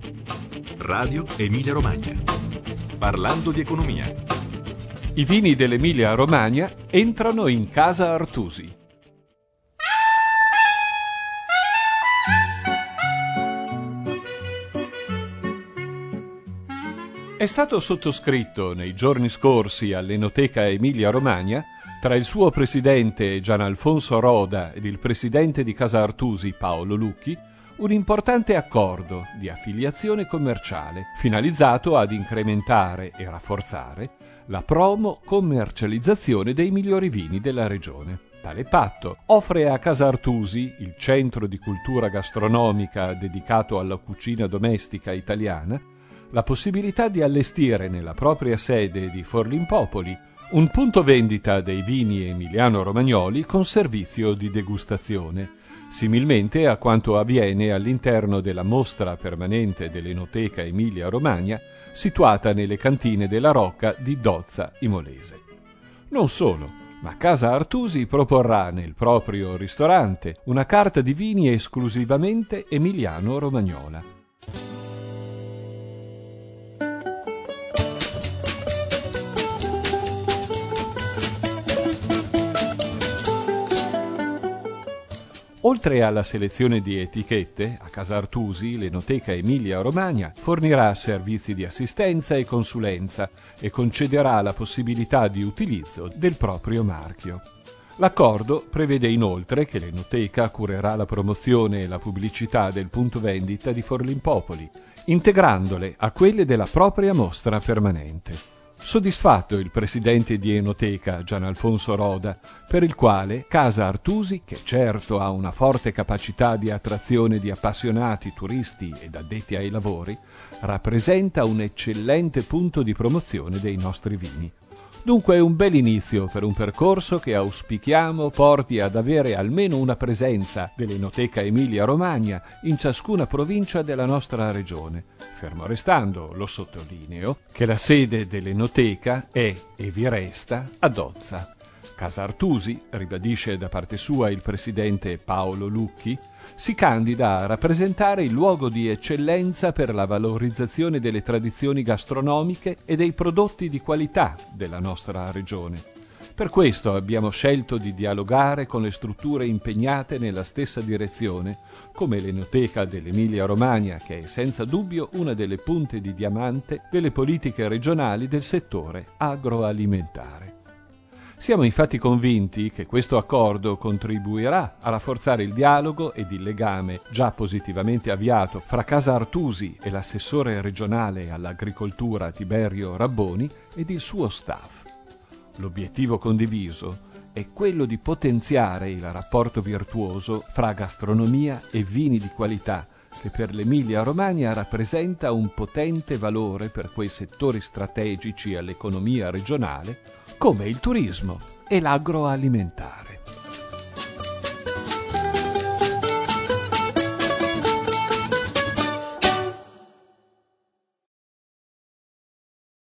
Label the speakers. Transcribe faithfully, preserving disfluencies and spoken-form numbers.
Speaker 1: Radio Emilia Romagna. Parlando di economia.
Speaker 2: I vini dell'Emilia Romagna entrano in Casa Artusi. È stato sottoscritto nei giorni scorsi all'Enoteca Emilia Romagna tra il suo presidente Gian Alfonso Roda ed il presidente di Casa Artusi Paolo Lucchi un importante accordo di affiliazione commerciale finalizzato ad incrementare e rafforzare la promo-commercializzazione dei migliori vini della regione. Tale patto offre a Casa Artusi, il centro di cultura gastronomica dedicato alla cucina domestica italiana, la possibilità di allestire nella propria sede di Forlimpopoli un punto vendita dei vini emiliano-romagnoli con servizio di degustazione, similmente a quanto avviene all'interno della mostra permanente dell'Enoteca Emilia-Romagna, situata nelle cantine della Rocca di Dozza Imolese. Non solo, ma Casa Artusi proporrà nel proprio ristorante una carta di vini esclusivamente emiliano-romagnola. Oltre alla selezione di etichette, a Casa Artusi l'Enoteca Emilia Romagna fornirà servizi di assistenza e consulenza e concederà la possibilità di utilizzo del proprio marchio. L'accordo prevede inoltre che l'Enoteca curerà la promozione e la pubblicità del punto vendita di Forlimpopoli, integrandole a quelle della propria mostra permanente. Soddisfatto il presidente di Enoteca, Gian Alfonso Roda, per il quale Casa Artusi, che certo ha una forte capacità di attrazione di appassionati, turisti ed addetti ai lavori, rappresenta un eccellente punto di promozione dei nostri vini. Dunque è un bel inizio per un percorso che auspichiamo porti ad avere almeno una presenza dell'Enoteca Emilia Romagna in ciascuna provincia della nostra regione, fermo restando, lo sottolineo, che la sede dell'Enoteca è e vi resta a Dozza. Casa Artusi, ribadisce da parte sua il presidente Paolo Lucchi, si candida a rappresentare il luogo di eccellenza per la valorizzazione delle tradizioni gastronomiche e dei prodotti di qualità della nostra regione. Per questo abbiamo scelto di dialogare con le strutture impegnate nella stessa direzione, come l'Enoteca dell'Emilia Romagna, che è senza dubbio una delle punte di diamante delle politiche regionali del settore agroalimentare. Siamo infatti convinti che questo accordo contribuirà a rafforzare il dialogo ed il legame già positivamente avviato fra Casa Artusi e l'assessore regionale all'agricoltura Tiberio Rabboni ed il suo staff. L'obiettivo condiviso è quello di potenziare il rapporto virtuoso fra gastronomia e vini di qualità, che per l'Emilia Romagna rappresenta un potente valore per quei settori strategici all'economia regionale come il turismo e l'agroalimentare.